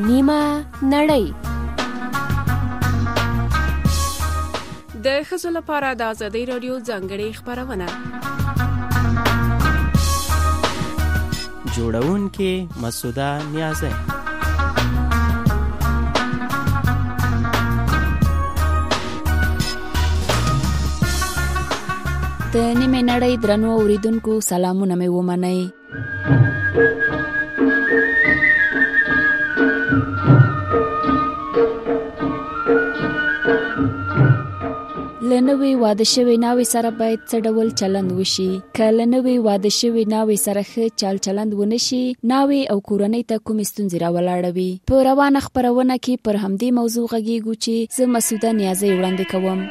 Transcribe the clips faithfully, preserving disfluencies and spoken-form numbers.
نیمه نړۍ. د ښځو لپاره د ازادۍ راډیو ځانګړې خپرونه. جوړونکې مسعوده نیازی. د نیمه نړۍ درنو اوریدونکو سلامونه مې ومنئ. لنوی واده شوی ناوی سره باید څه ډول چلند وشي؟ که لنوی واده شوی ناوی سره ښه چال چلند ونشي، ناوی او کورنۍ ته کومې ستونزې راولاړوي؟ په روانه خپرونه کې پر همدې موضوع غږیږو چې زه مسعوده نیازی وړاندې کوم.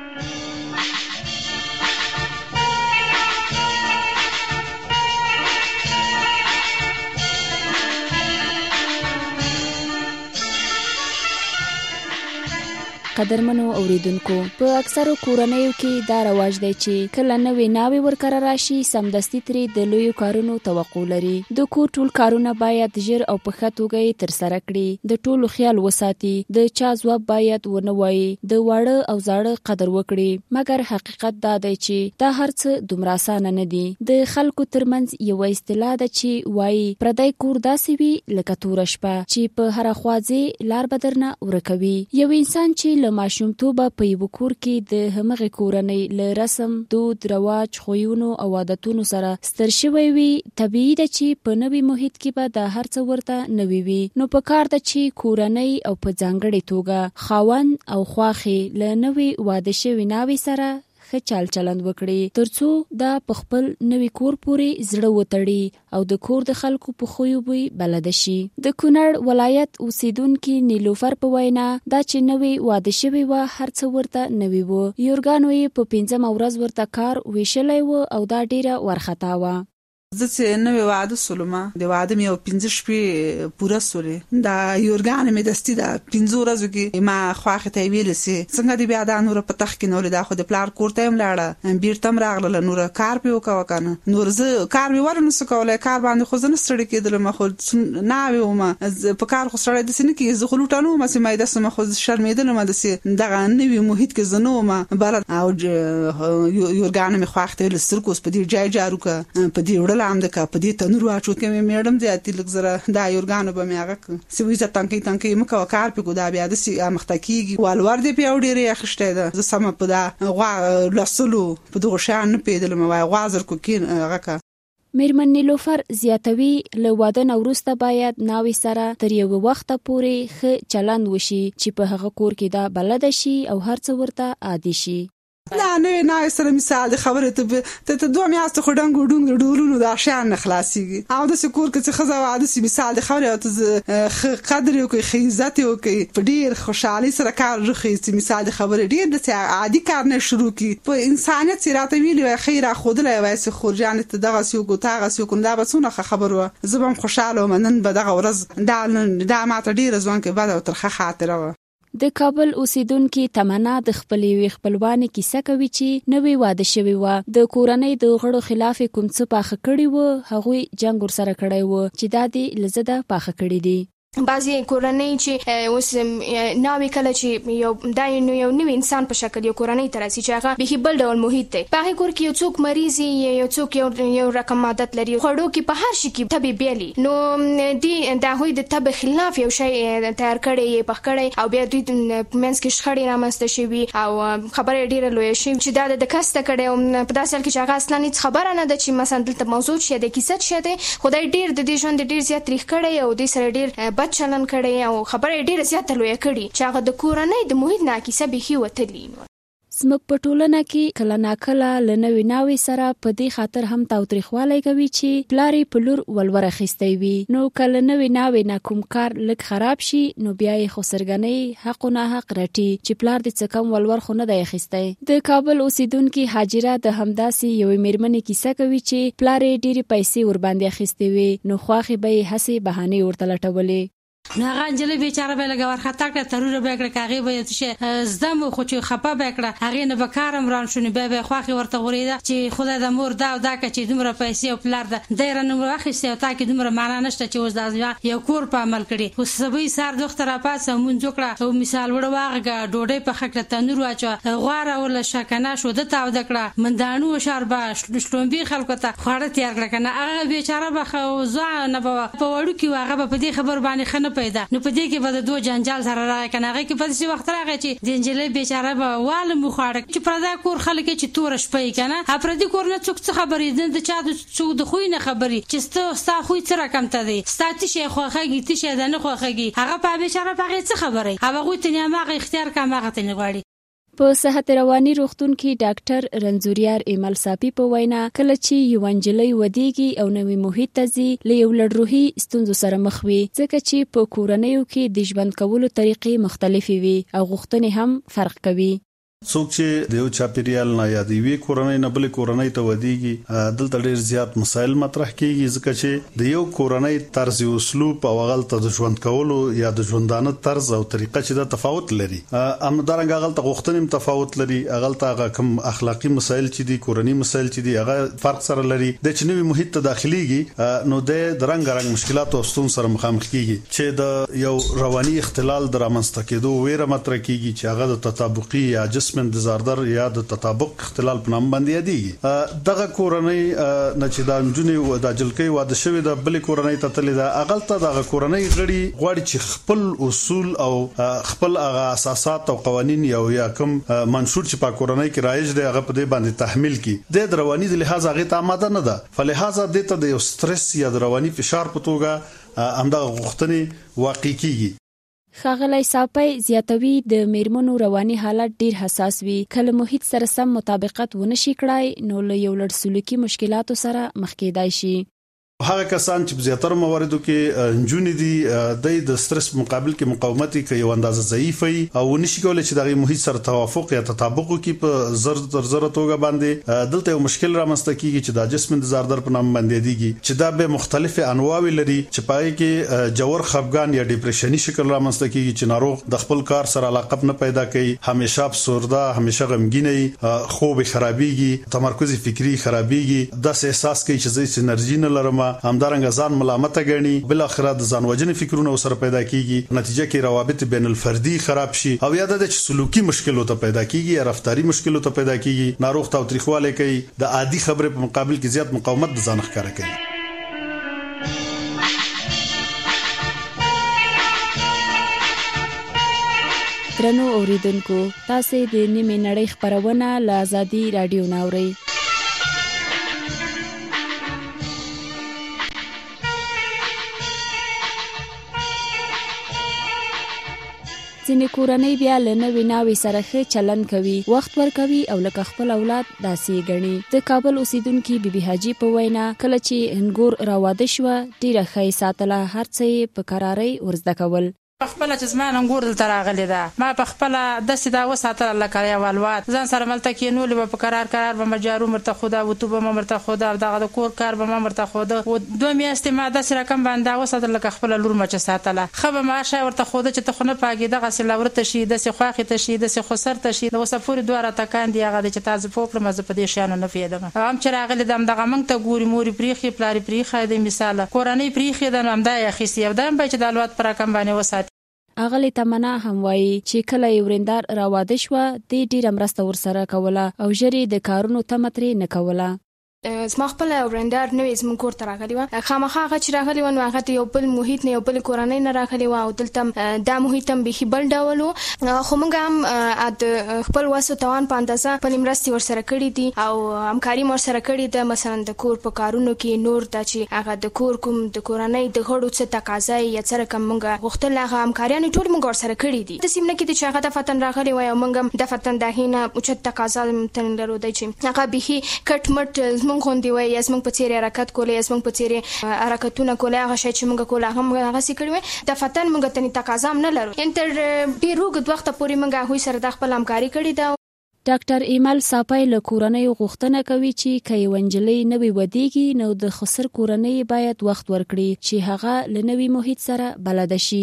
قدرمنو اوریدونکو، په اکثرو کورنیو کې دا رواج دی چې کله نوې ناوې ورکره راشي سمدستي ترې د لویو کارونو توقع لري. د کور ټول کارونه باید ژر او په ښه توګه یې ترسره کړي، د ټولو خیال وساتي، د چا ځواب باید ونه وایي، د واړه او زاړه قدر وکړي. مګر حقیقت دا دی چې دا هر څه دومره اسانه نه دي. د خلکو ترمنځ یوه اصطلاح ده چې وایي پردی کور داسې وي لکه توره شپه چې په هره خوا ځې لار به درنه ورکوي. یو انسان چې ماشومتوبه په یو کور کې د همغه کورنۍ له رسم، دود، رواج، خویونو او عادتونو سره ستر شوی وي، طبیعي ده چې په نوي محیط کې به د هر څه ورته نوي وي. نو په کار ده چې کورنۍ او په ځانګړې توګه خاوند او خواښې له نوي واده شوي ناوې سره ښه چال چلند وکړي، ترڅو دا په خپل نوي کور پورې زړه وتړي او د کور د خلکو په خویو بوی بلده شي. د کونړ ولایت اوسیدونکي نیلوفر په وینا دا چې نوي واده شوي وه هر څه ورته نوي وو. یورګانو یې په پنځمه ورځ ورته کار ویشلی و او دا ډیره ورخطا وه. زه چې نوې واده سولم، د واده مې یو پنځه شپې پوره سولې. دا یورګانې مې دستي دا پنځه ورځو کې ما خواښې ته یې ویلې سي څنګه دې بیا دا نوره په تخت کې نولې، دا خو د پلار کور ته یم لاړه، بیرته م راغلله، نوره کار پې وکوه که نه. نور زه کار مې ولې نسو کولی، کار باندې خو زه نه ستړې کېدلم، خو ناوې ومه په کار خو سړی داسې نه کېږي. زه خو لوټه نه ومه چې مایده سمه، خو شرمېدلم داسې دغه نوي محیط کې زه نه ومه بلد. او یورګانې مې خواښې ته ویلې سترګو اوس په دې جای جارو که، په دې وړه لام د که، په دې تنور واچو کې مې میډم زیاتې لږ زره دا یورګانو به مې هغه کړه چې وایي زه تنکۍ تنکۍ مه کوه، کار پې کو، دا بیا داسې مخته کېږي. والور دې پې یو ډېرې اخیستی ده، زه سمه په دا غوا لوستلو په دغو شیان نه پوهېدلم، وایي غوا زرکو کې هغه که. میرمن نیلوفر زیاتوي له واده نه وروسته باید ناوې سره تر یوه وخته پورې ښه چلند وشي چې په هغه کور کې دا بلده شي او هر څه ورته عادي شي. نه نوې ناوې سره مثال د خبرې ته ته دوه میاشتې خو ډنګ و ډونګ د ډولونو دا شیان نه خلاصېږي. او داسې کور کې چې ښځه واده سي مثال د خبرې او ته ښه قدر یې وکړئ، ښه عزت یې وکړئ، په ډېر خوشحالۍ سره کار وښیي چې مثال د خبرې ډېر داسې عادي کار نه شروع کړي. په انسانیت چې راته ویلي وای ښه یې راښودلی وای چې خورجانې ته دغسې وکړو تاغسې وکړو، دا به څومره ښه خبر وه. زه به هم خوشحاله وم. نن به دغه ورځ دا دا ماته ډېره ځوان کې بده او ترخه خاطره وه. د کابل اوسیدونکي تمنا د خپلې یوې خپلوانې کیسه کوي چې نوې واده شوې وه، د کورنۍ د غړو خلاف کوم څه پاخه کړي وو، هغوی جنګ ورسره کړی و چې دا دې له ضده پاخه کړي دي. بعضی کورنۍ چې اوس ناوې کله چې یو دا یو نوی انسان په شکل یو کورنۍ ته راسي چې هغه بیخي بل ډول محیط دی، په هغې کور کې یو څوک مریض وي، یو څوک یو یو رقم عادت لري، خوړو کې په هر شي کې تبې بیل وي، نو دوی د هغوی د تبې خلاف یو شی تیار کړی یې پخ کړی او بیا دوی په منځ کې شخړې رامنځته شوي او خبره یې ډېره لویه شوې چې دا د کسته کړی او په داسې حال کې چې هغه اصلا هېڅ خبره نه ده چې مثلا دلته موضوع څه دی، کیسه څه دی، خدای ډېر د دې ژوند ډېر زیات تریخ کړی او دوی سره ډېر بد چلند کړی او خبره ډیره زیاته لویه کړي چې هغه د کورنۍ د محیط نه کیسه بیخي وتلي. زموږ په ټولنه کې کله ناکله له نوې ناوې سره په دې خاطر هم تاوتریخوالی کوي چې پلار یې په لور ولور اخیستی وي. نو کله نوې ناوې نه کوم کار لږ خراب شي نو بیا یې خو سرګنۍ حق و ناحق رټي چې پلار دې څه کم ولور خو نه دی اخیستی. د کابل اوسیدونکي حاجره د همداسې یوې میرمنې کیسه کوي چې پلار یې ډېرې پیسې ورباندې اخیستې وې، نو خواښې به یې هسې بهانې ورته لټولې. هغه انجلې بیچاره به لګ ورخطا کړ ترور به کړ کاغي به چې زدم خو چې خپه به کړ هغه نه به کارم ران شونې به به خواخي ورته غوړیدا چې خدای د مور دا دا چې دومره پیسې او پلار د ډیر نو واخیسته او تا کې دومره معنا نشته چې اوس دا یو کور په عمل کړي خو سبي سار دوختره پاسه مونږ کړه او مثال وړ واغه ډوډۍ په خکله تنور واچو غواره ولا شکنه شو د تاو دکړه مندانو شربا شلومبي خلکو ته خاړه تیار کړه کنه هغه بیچاره به خو ځا نه په وړو کې واغه په دې خبر باندې خنه پیدا نو په دې کې به د دوه جنجال سره راغی کنه هغه کې په دې وخت راغی چې د انجلې بیچاره به واله مخاړه چې پردا کور خلک چې تور شپې کنه ها پر دې کور نه څوک څه خبرې د چا د څو د خوې نه خبرې چې ستا ستا خوې څه رقم ته دی ستاتي شي خوخه تی شه نه خوخه هغه په بیچاره په څه خبرې هغه غوې ته نه ما اختیار کا ما غته نه غواړي په صحت رواني روغتون کې ډاکټر رنزوریار ایمل صافي په وینا کله چې یو انجلۍ ودیږي او نوې محیط ته ځي له یو لړ روحي ستونزو سره مخ وي ځکه چې په کورنیو کې د ژوند کولو طریقې مختلفې وي او غوښتنې هم فرق کوي څوک چې د یو چاپیریال نه یا د وی کورنۍ نه بل کورنۍ ته ودیږي دلته ډېر زیات مسایل مطرح کیږي ځکه چې د یو کورنۍ طرز او اسلوب او غلطه د ژوند کولو یا د ژوندانه طرز او طریقه چې د تفاوت لري امدارنګ غلطه غوښتنې تفاوت لري غلطه کوم اخلاقی مسایل چې دي کورنۍ مسایل چې دي هغه فرق سره لري د چنوي محیط ته داخليږي نو د درنګ رنګ مشکلات او ستون سره مخامخ کیږي چې د یو رواني اختلال درامسته کېدو ویره مطرح کیږي چې هغه د تطابقي یا جسم من دزاردر یا د تطابق اختلال په نام باندې یادېږي دغه کورنۍ نه چې د انجونی او د جلکې واده شوی د بل کورنۍ ته تللی دا اغلطه دغه کورنۍ غړي غواړي چې خپل اصول او خپل هغه اساسات او قوانين یو یا کوم منشور چې په کورنۍ کې رایج دی هغه په دې باندې تحمیل کړي د رواني د لحاظ هغه ته آماده نه ده فلهذا د ته د سټرس یا د رواني فشار په توګه همدغه غوښتنې واقع کیږي ښاغلی صافی زیاتوي د میرمنو رواني حالت ډیر حساس وي کله محیط سره سم مطابقت ونشي کړای نو له یو لړ سلوکي مشکلاتو سره مخ کېدای شي هغه کسان چې زیاتره مواردو کې انجونی دي د سټرس مقابل کې مقاومت کوي یو اندازه ضعیفي او نشي کولای چې دغه محیط سره توافق یا تطابق کوي په زر تر زر توګه باندې دلته یو مشکل رامسته کیږي چې د جسم د زاردر په نام باندې دیږي چې دا به مختلفه انواع لري چې پای کې جوور خفګان یا ډیپریشنی شکل رامسته کیږي چې ناروغ د خپل کار سره علاقه نه پیدا کوي همیشه افسرده همیشه غمګینه خوب خرابيږي تمرکز فکری خرابيږي د احساس کوي چې زه انرژي نه لرم همدارنګه ځان ملامت غني بل اخره د ځان وجنې فکرونه سره پیدا کیږي نتیجه کې روابط بین الفردي خراب شي او یا د سلوکي مشکلو ته پیدا کیږي یا رفتاری مشکلو ته پیدا کیږي ناروغ تاوتریخواله کوي د عادي خبره په مقابل کې زیات مقاومت د ځان ښکارا کوي درنو اوریدونکو تاسو د نیمه نړۍ خبرونه له آزادي رادیو ناوړئ ځینې کورنۍ بیا له نوې ناوې سره ښه چلند کوي وخت ورکوي او لکه خپل اولاد داسې ګڼي د کابل اوسیدونکي بیبي حاجي په وینا کله چې انګور راواده شوه ډیره ښه ساتله هر څه یې په کرارۍ ورزده کول خپل چې زما انګور دلته راغلی ده ما په خپل داسې دا وساتله لکه یو الوات ځان سره ملته کېنولې به په قرار قرار به مجارو مرته خوده او تو به ما مرته خوده دغه د کور کار به ما مرته خوده او دوه میاشتې ما داسې رقم باندې وساتله لکه خپل لور مچ ساتله خو به ما شای ورته خوده چې ته خو نه پاګې دغه سې لورته شي داسې خواخې ته شي داسې خسر ته شي د وسپوري دوه را تکان دی هغه چې تاسو په خپل مزه په دې شانو نه پیدم هم چې راغلی دم دغه منګ ته ګوري موري پریخي پلاری پریخه د مثال کورنۍ پریخي د هم دا اخیسي او دم به چې د الوات پر رقم باندې وسات اغلی تمنا هم وایي چې کله یو ورندار راواده شوه د ډیره مرسته ورسره کوله او ژرې د کارونو تمه ترې نه کوله زما خپل ورندار نوې زموږ کور ته راغلی وه خامخا هغه چې راغلی وه نو هغه د یو بل محیط نه یو بل کورنۍ نه راغلی وه او دلته دا محیط هم بیخي بل ډول و خو موږ هم د خپل وس او توان په اندازه خپلې مرستې ورسره کړي دي او همکاري مو ورسره کړې ده مثلا د کور په کارونو کې نور دا چې هغه د کور کوم د کورنۍ د غړو څه تقاضا یې یا څه رقم موږ غوښتل هغه همکاریانې ټولې موږ ورسره کړي دي داسې نه کېدی چې هغه دفتن راغلی وی او موږ هم دفتن د هغې نه اوچت تقاضا ورته لرو دی چې هغه بیخي کټ مټ زموږ غوندې وی یا زموږ په څېرې حرکت کولی یا زموږ په څېرې حرکتونه کولی هغه شی چې موږ کوله هغه موږ هغسې کړي وی دفتن موږ ته تقاضا هم نه لرو یعنې تر ډېر اوږد وخته پورې موږ هغوی سره دا خپل همکاري کړې ده ډاکټر ایمل صافی له کورنیو غوښتنه کوي چې که یوه نجلۍ نوې ودیږي نو د خسر کورنۍ باید وخت ورکړي چې هغه له نوي محیط سره بلده شي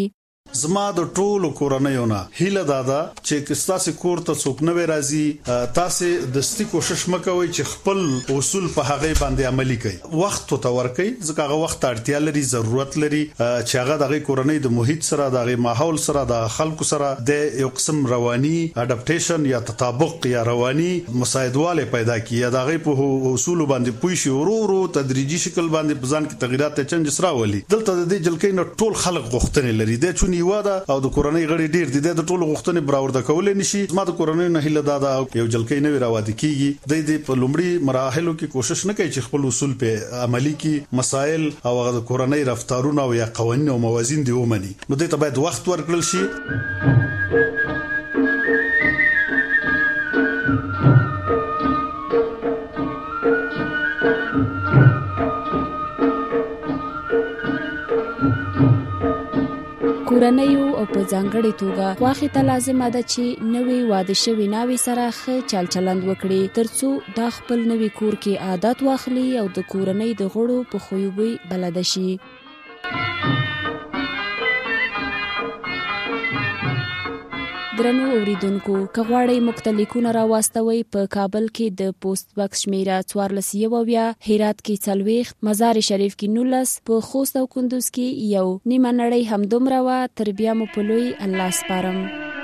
زما د ټولو کورنیونه هیله دادا چې تاسو کور ته څوک نه راځي تاسو دستی کوشش مکوئ چې خپل اصول په هغه باندې عملی کړئ وخت ته ورکړئ ځکه هغه وخت اړتیا لري ضرورت لري چې هغه د کورنۍ د محیط سره د ماحول سره د خلکو سره د یو قسم رواني اډاپټیشن یا تطابق یا رواني مساعدواله پیدا کړي یا د په اصول باندې پوي شي ورو ورو تدریجي شکل باندې ځان کې تغیرات ته چنج سراولي دلته د جلکې نو ټول خلک غوښتنې لري د چونی واده او د کورنۍ غړي ډیر دي د ټولو غوښتنې براورده کولې نشي ما د کورنۍ نه هله دادا یو جلکې نه راوادي کیږي د دې په لومړي مراحلو کې کوشش نه کوي چې خپل اصول په عملی کې مسائل او د کورنۍ رفتارونه او یا قوانین او موازین دی ومني نو دې ته باید وخت ورکړل شي کورنیو او په ځانګړي توګه واخې ته لازمه ده چې نوې واده شوي ناوې سره ښه چل چلند وکړي ترڅو دا خپل نوې کور کې عادت واخلي او د کورنۍ د غړو په خویوبي بلد شي. درنو اوریدونکو کغواړی مختلفونه راواستوي په کابل کې د پوسټ باکس شمیره څوارلس یوویا هرات کې څلوېښت مزار شریف کې نولس په خوست او کندوز کې یو نیمه نړۍ همدومره وه تر بیا مو په لوی الله سپارم.